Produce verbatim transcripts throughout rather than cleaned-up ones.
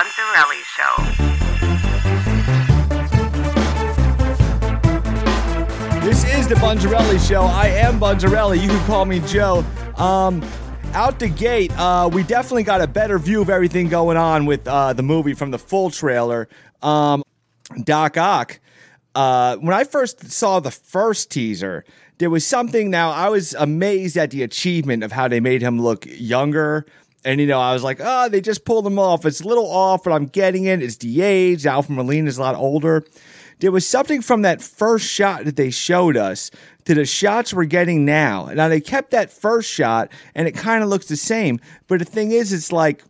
Bonzarelli Show. This is the Bonzarelli Show. I am Bonzarelli. You can call me Joe. Um, out the gate, uh, we definitely got a better view of everything going on with uh, the movie from the full trailer. Um, Doc Ock. Uh, when I first saw the first teaser, there was something. Now, I was amazed at the achievement of how they made him look younger. And, you know, I was like, oh, they just pulled him off. It's a little off, but I'm getting it. It's the age. Alfred Molina is a lot older. There was something from that first shot that they showed us to the shots we're getting now. Now, they kept that first shot, and it kind of looks the same. But the thing is, it's like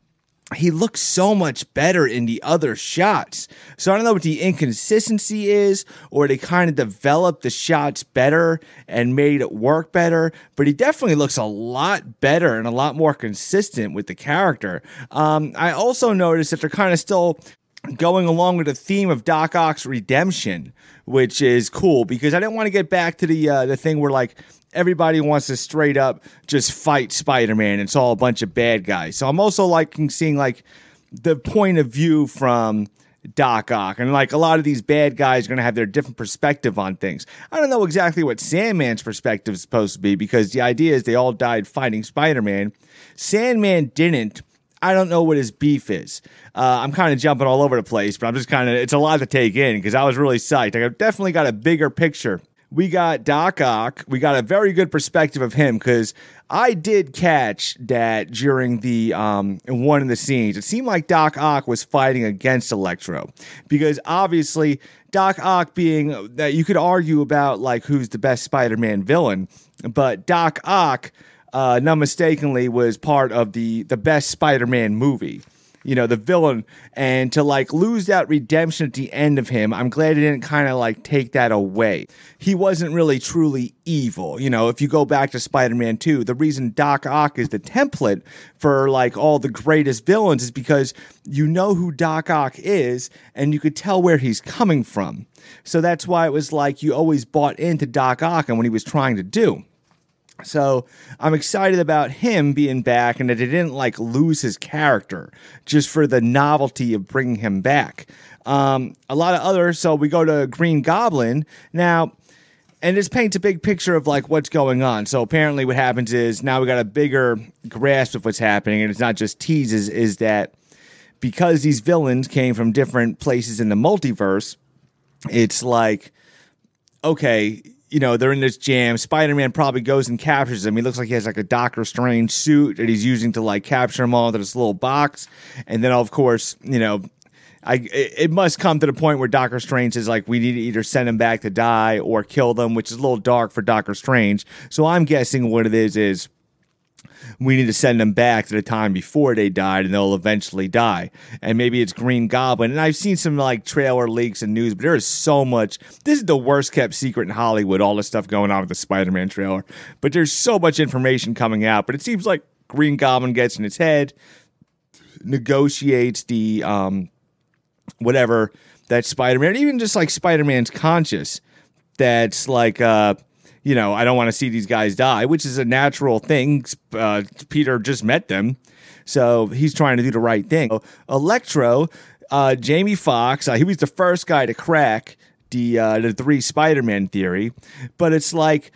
he looks so much better in the other shots. So I don't know what the inconsistency is, or they kind of developed the shots better and made it work better. But he definitely looks a lot better and a lot more consistent with the character. Um, I also noticed that they're kind of still going along with the theme of Doc Ock's redemption, which is cool because I didn't want to get back to the uh, the thing where like everybody wants to straight up just fight Spider-Man. It's all a bunch of bad guys. So I'm also liking seeing like the point of view from Doc Ock, and like a lot of these bad guys are going to have their different perspective on things. I don't know exactly what Sandman's perspective is supposed to be because the idea is they all died fighting Spider-Man. Sandman didn't. I don't know what his beef is. Uh, I'm kind of jumping all over the place, but I'm just kind of, it's a lot to take in because I was really psyched. I definitely got a bigger picture. We got Doc Ock. We got a very good perspective of him because I did catch that during the um, in one of the scenes. It seemed like Doc Ock was fighting against Electro because obviously Doc Ock being that you could argue about like who's the best Spider-Man villain, but Doc Ock Uh, not mistakenly, was part of the, the best Spider-Man movie, you know, the villain. And to like lose that redemption at the end of him, I'm glad it didn't kind of like take that away. He wasn't really truly evil. You know, if you go back to Spider-Man two, the reason Doc Ock is the template for like all the greatest villains is because you know who Doc Ock is and you could tell where he's coming from. So that's why it was like you always bought into Doc Ock and what he was trying to do. So I'm excited about him being back and that they didn't like lose his character just for the novelty of bringing him back. Um, a lot of others. So we go to Green Goblin now, and this paints a big picture of like what's going on. So apparently what happens is now we got a bigger grasp of what's happening, and it's not just teases, is that because these villains came from different places in the multiverse, it's like, okay, you know, they're in this jam. Spider-Man probably goes and captures him. He looks like he has like a Doctor Strange suit that he's using to like capture them all into this little box. And then, of course, you know, I it, it must come to the point where Doctor Strange is like, we need to either send him back to die or kill them, which is a little dark for Doctor Strange. So I'm guessing what it is is we need to send them back to the time before they died and they'll eventually die. And maybe it's Green Goblin. And I've seen some like trailer leaks and news, but there is so much. This is the worst kept secret in Hollywood, all this stuff going on with the Spider-Man trailer. But there's so much information coming out. But it seems like Green Goblin gets in his head, negotiates the um, whatever that Spider-Man, even just like Spider-Man's conscious, that's like, uh, you know, I don't want to see these guys die, which is a natural thing. Uh, Peter just met them, so he's trying to do the right thing. Electro, uh, Jamie Foxx, uh, he was the first guy to crack the uh, the three Spider-Man theory, but it's like,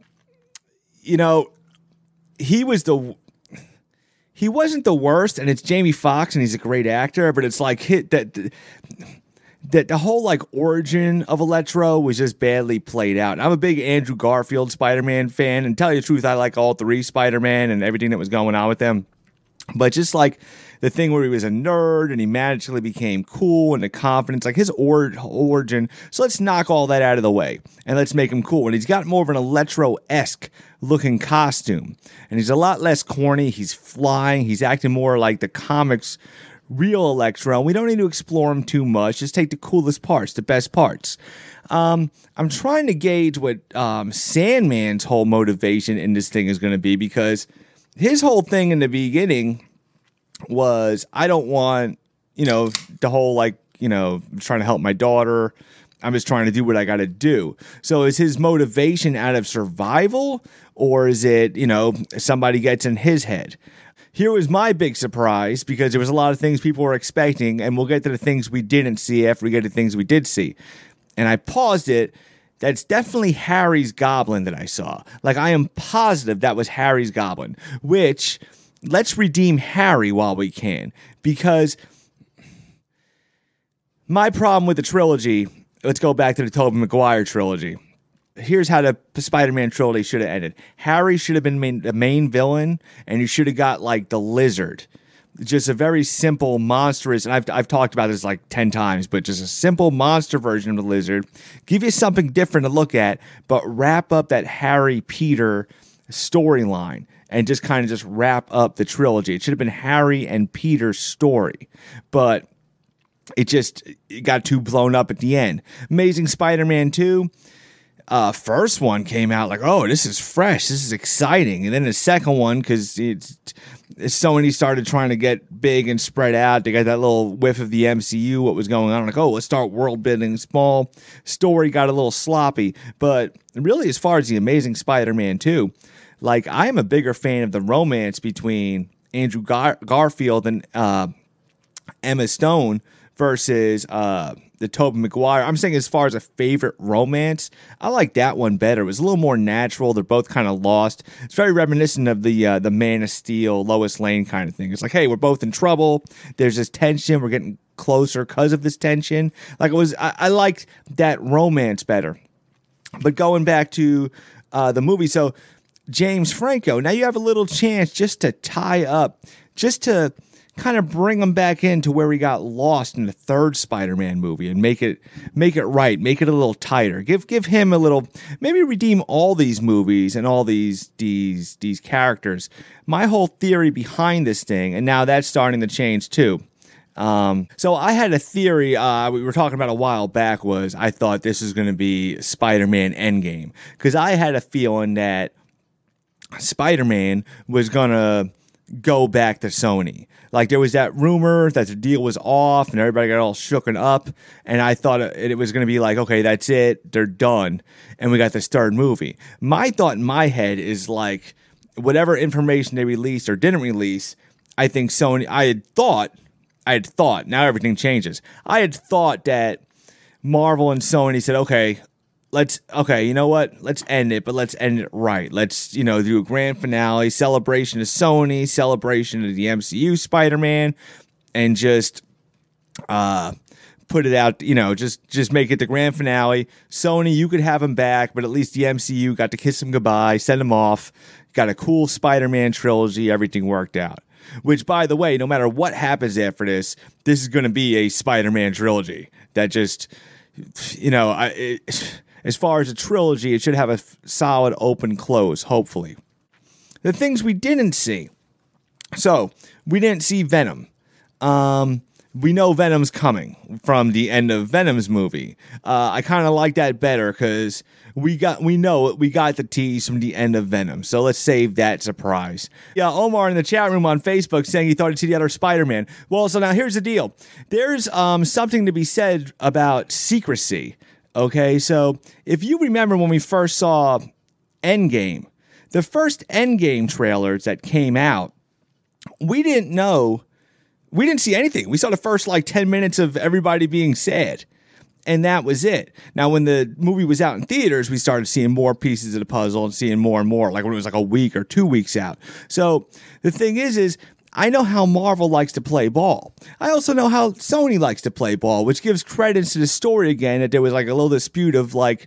you know, he was the he wasn't the worst, and it's Jamie Foxx, and he's a great actor, but it's like hit that. That the whole like origin of Electro was just badly played out. And I'm a big Andrew Garfield Spider-Man fan, and tell you the truth, I like all three Spider-Man and everything that was going on with them. But just like the thing where he was a nerd and he magically became cool and the confidence, like his or- origin. So let's knock all that out of the way and let's make him cool. And he's got more of an Electro-esque looking costume, and he's a lot less corny. He's flying. He's acting more like the comics real Electro. We don't need to explore him too much. Just take the coolest parts, the best parts. Um, I'm trying to gauge what um, Sandman's whole motivation in this thing is going to be, because his whole thing in the beginning was, I don't want, you know, the whole like, you know, trying to help my daughter. I'm just trying to do what I got to do. So is his motivation out of survival, or is it, you know, somebody gets in his head? here was my big surprise, because there was a lot of things people were expecting, and we'll get to the things we didn't see after we get to things we did see. And I paused it. That's definitely Harry's goblin that I saw. Like, I am positive that was Harry's goblin, which, let's redeem Harry while we can, because my problem with the trilogy, let's go back to the Tobey Maguire trilogy. Here's how the Spider-Man trilogy should have ended. Harry should have been main, the main villain, and you should have got, like, the Lizard. Just a very simple, monstrous, and I've, I've talked about this like ten times, but just a simple monster version of the Lizard. Give you something different to look at, but wrap up that Harry-Peter storyline and just kind of just wrap up the trilogy. It should have been Harry and Peter's story, but it just it got too blown up at the end. Amazing Spider-Man two. Uh, first one came out like, oh, this is fresh, this is exciting. And then the second one, because it's Sony started trying to get big and spread out. They got that little whiff of the M C U, what was going on. Like, oh, let's start world building small. Story got a little sloppy. But really, as far as the Amazing Spider-Man two, like, I am a bigger fan of the romance between Andrew Gar- Garfield and uh, Emma Stone versus uh, the Tobey Maguire. I'm saying as far as a favorite romance, I like that one better. It was a little more natural. They're both kind of lost. It's very reminiscent of the uh, the Man of Steel, Lois Lane kind of thing. It's like, hey, we're both in trouble. There's this tension. We're getting closer because of this tension. Like, it was, I, I liked that romance better. But going back to uh, the movie, so James Franco, now you have a little chance just to tie up, just to kind of bring him back into where we got lost in the third Spider-Man movie and make it make it right, make it a little tighter. Give give him a little, maybe redeem all these movies and all these these these characters. My whole theory behind this thing, and now that's starting to change too. Um, so I had a theory uh, we were talking about a while back, was I thought this was going to be Spider-Man Endgame, because I had a feeling that Spider-Man was going to go back to Sony. Like, there was that rumor that the deal was off and everybody got all shooken up, and I thought it, it was going to be like, okay, that's it, they're done, and we got this third movie. My thought in my head is like, whatever information they released or didn't release, I think Sony, I had thought, I had thought, now everything changes. I had thought that Marvel and Sony said, okay, let's, okay, you know what? Let's end it, but let's end it right. Let's, you know, do a grand finale, celebration of Sony, celebration of the M C U Spider-Man, and just uh, put it out, you know, just, just make it the grand finale. Sony, you could have him back, but at least the M C U got to kiss him goodbye, send him off, got a cool Spider-Man trilogy, everything worked out. Which, by the way, no matter what happens after this, this is going to be a Spider-Man trilogy that just, you know, I... It, as far as a trilogy, it should have a f- solid open close, hopefully. The things we didn't see. So, we didn't see Venom. Um, we know Venom's coming from the end of Venom's movie. Uh, I kind of like that better because we got we know it. We got the tease from the end of Venom. So let's save that surprise. Yeah, Omar in the chat room on Facebook saying he thought he'd see the other Spider-Man. Well, so now here's the deal. There's um, something to be said about secrecy. Okay, so if you remember when we first saw Endgame, the first Endgame trailers that came out, we didn't know, we didn't see anything. We saw the first like ten minutes of everybody being sad, and that was it. Now, when the movie was out in theaters, we started seeing more pieces of the puzzle and seeing more and more, like when it was like a week or two weeks out. So the thing is, is I know how Marvel likes to play ball. I also know how Sony likes to play ball, which gives credence to the story again, that there was like a little dispute of like,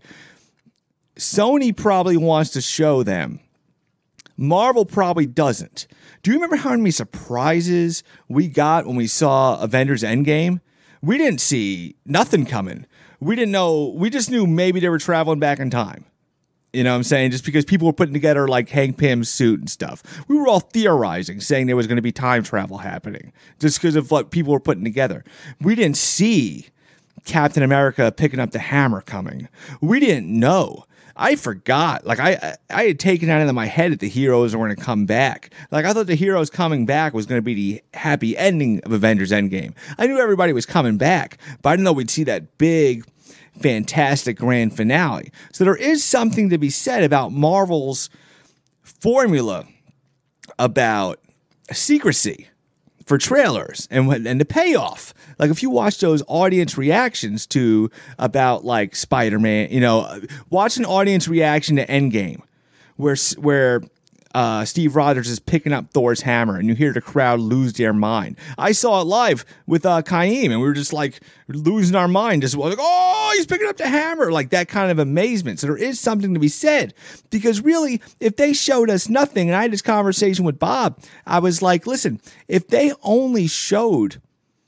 Sony probably wants to show them. Marvel probably doesn't. Do you remember how many surprises we got when we saw Avengers Endgame? We didn't see nothing coming. We didn't know, we just knew maybe they were traveling back in time. You know what I'm saying? Just because people were putting together like Hank Pym's suit and stuff. We were all theorizing, saying there was going to be time travel happening just because of what people were putting together. We didn't see Captain America picking up the hammer coming. We didn't know. I forgot. Like, I I had taken out into my head that the heroes were going to come back. Like, I thought the heroes coming back was going to be the happy ending of Avengers Endgame. I knew everybody was coming back, but I didn't know we'd see that big, fantastic grand finale. So there is something to be said about Marvel's formula about secrecy for trailers and and the payoff. Like if you watch those audience reactions to about like Spider-Man, you know, watch an audience reaction to Endgame where where uh, Steve Rogers is picking up Thor's hammer and you hear the crowd lose their mind. I saw it live with uh, Kaim and we were just like losing our mind, just like, oh, he's picking up the hammer, like that kind of amazement. So there is something to be said, because really, if they showed us nothing, and I had this conversation with Bob, I was like, listen, if they only showed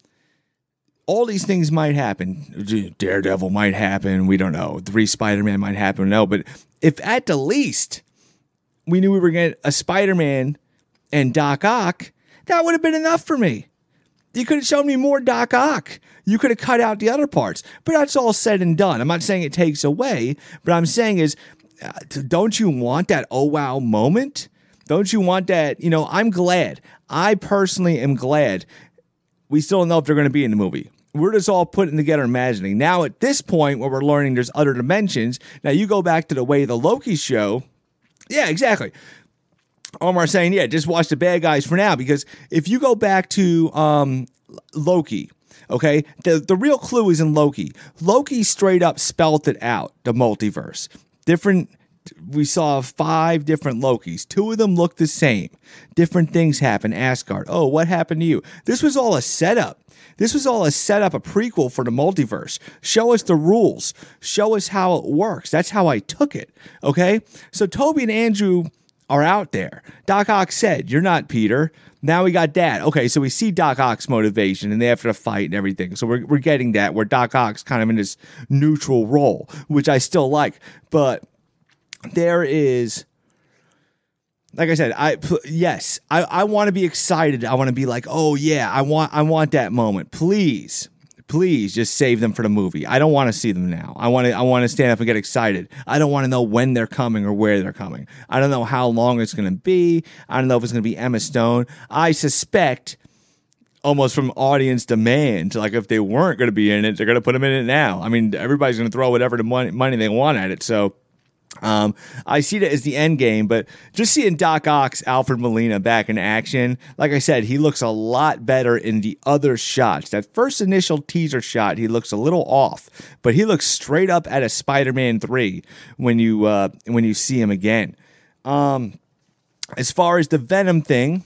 all these things might happen, Daredevil might happen, we don't know, three Spider-Man might happen, no, but if at the least we knew we were getting a Spider-Man and Doc Ock, that would have been enough for me. You could have shown me more Doc Ock. You could have cut out the other parts. But that's all said and done. I'm not saying it takes away. But I'm saying is, uh, don't you want that oh wow moment? Don't you want that? You know, I'm glad. I personally am glad. We still don't know if they're going to be in the movie. We're just all putting together imagining. Now, at this point, where we're learning there's other dimensions, now you go back to the way the Loki show. Yeah, exactly. Omar saying, yeah, just watch the bad guys for now, because if you go back to um, Loki, okay, the, the real clue is in Loki. Loki straight up spelt it out, the multiverse. Different, we saw five different Lokis. Two of them look the same. Different things happen. Asgard. Oh, what happened to you? This was all a setup. This was all a setup, a prequel for the multiverse. Show us the rules. Show us how it works. That's how I took it, okay? So Toby and Andrew are out there. Doc Ock said, you're not Peter. Now we got that. Okay, so we see Doc Ock's motivation, and they have to fight and everything. So we're, we're getting that, where Doc Ock's kind of in this neutral role, which I still like. But there is... Like I said, I yes, I, I want to be excited. I want to be like, oh yeah, I want I want that moment. Please, please just save them for the movie. I don't want to see them now. I want to I want to stand up and get excited. I don't want to know when they're coming or where they're coming. I don't know how long it's going to be. I don't know if it's going to be Emma Stone. I suspect, almost from audience demand, like if they weren't going to be in it, they're going to put them in it now. I mean, everybody's going to throw whatever the money, money they want at it. So. Um, I see that as the end game, but just seeing Doc Ock's Alfred Molina back in action, like I said, he looks a lot better in the other shots. That first initial teaser shot, he looks a little off, but he looks straight up at a Spider-Man three when you uh, when you see him again. Um, as far as the Venom thing,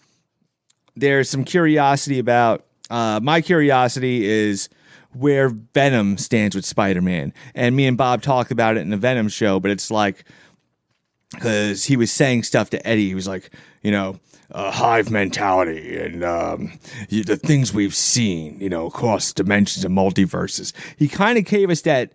there's some curiosity about. Uh, my curiosity is where Venom stands with Spider-Man. And me and Bob talked about it in the Venom show, but it's like, because he was saying stuff to Eddie. He was like, you know, uh, hive mentality and um, you, the things we've seen, you know, across dimensions and multiverses. He kind of gave us that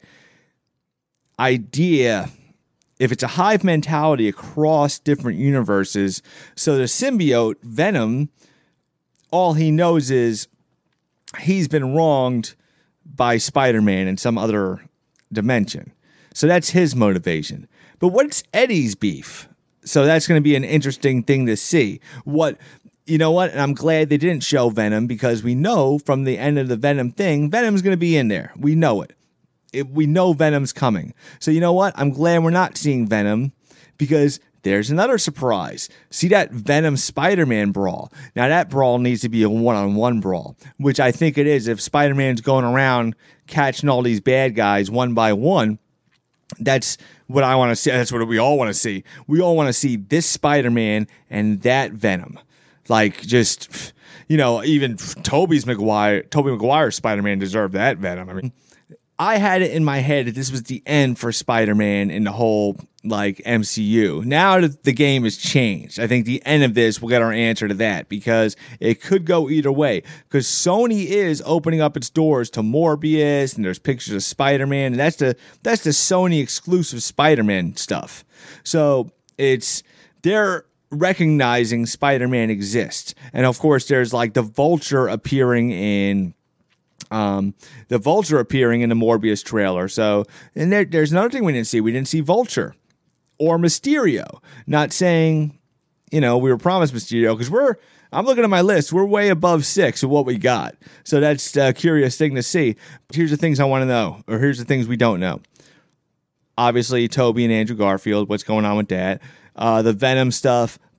idea, if it's a hive mentality across different universes. So the symbiote, Venom, all he knows is he's been wronged by Spider-Man in some other dimension. So that's his motivation. But what's Eddie's beef? So that's going to be an interesting thing to see. What, you know what? And I'm glad they didn't show Venom, because we know from the end of the Venom thing, Venom's going to be in there. We know it. it. We know Venom's coming. So you know what? I'm glad we're not seeing Venom, because there's another surprise. See that Venom Spider-Man brawl. Now that brawl needs to be a one-on-one brawl, which I think it is. If Spider-Man's going around catching all these bad guys one by one, that's what I want to see. That's what we all want to see. We all want to see this Spider-Man and that Venom. Like, just, you know, even Tobey's Maguire, Tobey Maguire's Spider-Man deserved that Venom. I mean, I had it in my head that this was the end for Spider-Man in the whole, like, M C U. Now that the game has changed, I think the end of this, we'll get our answer to that, because it could go either way. Because Sony is opening up its doors to Morbius, and there's pictures of Spider-Man, and that's the that's the Sony exclusive Spider-Man stuff. So it's they're recognizing Spider-Man exists, and of course there's like the Vulture appearing in. Um, the Vulture appearing in the Morbius trailer. So, and there, there's another thing we didn't see. We didn't see Vulture or Mysterio. Not saying, you know, we were promised Mysterio, because we're, I'm looking at my list. We're way above six of what we got. So that's a curious thing to see. But here's the things I want to know, or here's the things we don't know. Obviously, Tobey and Andrew Garfield, what's going on with that? Uh, the Venom stuff.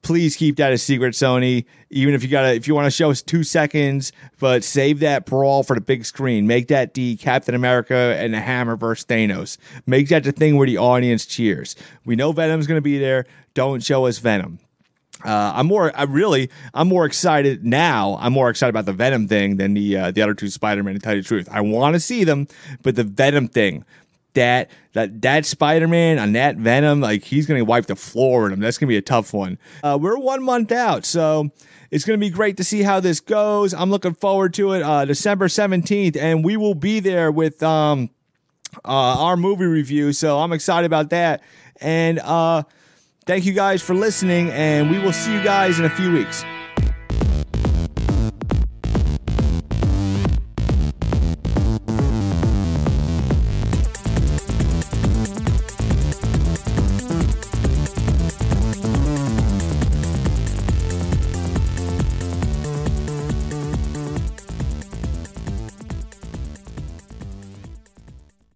please keep that a secret, Sony. Even if you gotta, if you want to show us two seconds, but save that brawl for the big screen. Make that the Captain America and the Hammer versus Thanos. Make that the thing where the audience cheers. We know Venom's going to be there. Don't show us Venom. Uh, I'm more, I really, I'm more excited now. I'm more excited about the Venom thing than the uh, the other two Spider-Man, to tell you the truth. I want to see them, but the Venom thing, that that that Spider-Man on that Venom, like, he's going to wipe the floor with him. That's going to be a tough one. Uh, we're one month out, so it's going to be great to see how this goes. I'm looking forward to it. Uh, December seventeenth, and we will be there with um uh, our movie review, so I'm excited about that. And uh, thank you guys for listening, and we will see you guys in a few weeks.